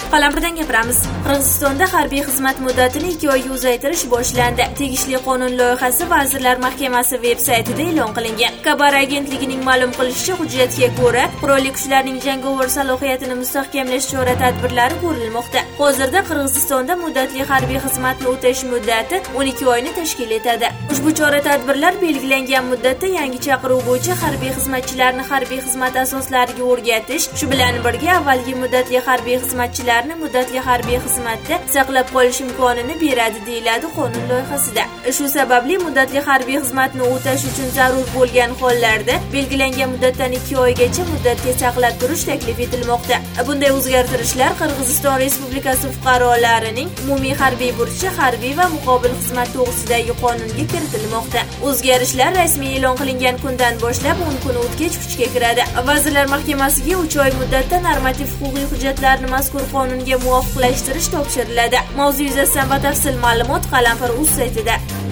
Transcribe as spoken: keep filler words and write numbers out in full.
Qalampirdan gapiramiz. Qirg'izistonda harbiy xizmat muddatini ikki oyga uzaytirish boshlandi. Tegishli qonun loyihasi Vazirlar Mahkamasi veb-saytida e'lon qilingan. Xabar agentligining ma'lum qilishicha, hujjatga ko'ra, qurolli kuchlarning jangovar salohiyatini mustahkamlash chora-tadbirlari ko'rilmoqda. Hozirda Qirg'izistonda muddatli harbiy xizmatni o'tash muddati o'n ikki oyni tashkil etadi. Ushbu chora-tadbirlar belgilangan muddatda yangi chaqiruv bo'yicha harbiy xizmatchilarni harbiy xizmat asoslariga o'rgatish, shu bilan birga avvalgi muddatli harbiy xizmatchilarni muddatli harbiy xizmatda saqlab qolish imkonini beradi, deyiladi qonun loyihasida. Shu sababli muddatli harbiy xizmatni o'tash uchun zarur bo'lgan hollarda belgilangan muddatdan ikki oygacha muddatga saqlab turish taklif etilmoqda. Bunday o'zgartirishlar Qirg'iziston Respublikasi fuqarolarining umumiy harbiy burchi, harbiy va muqobil xizmat to'g'risidagi qonunga kiritilmoqda. O'zgarishlar rasmiy e'lon qilingan kundan boshlab o'n kun o'tgach kuchga kiradi. Vazirlar Mahkamasiga uch oy muddatda normativ huquqiy hujjatlarni mazkur qonunga muvofiqlashtirish topshiriladi. Mavzu yuzasidan batafsil ma'lumot Qalampir.uz saytida.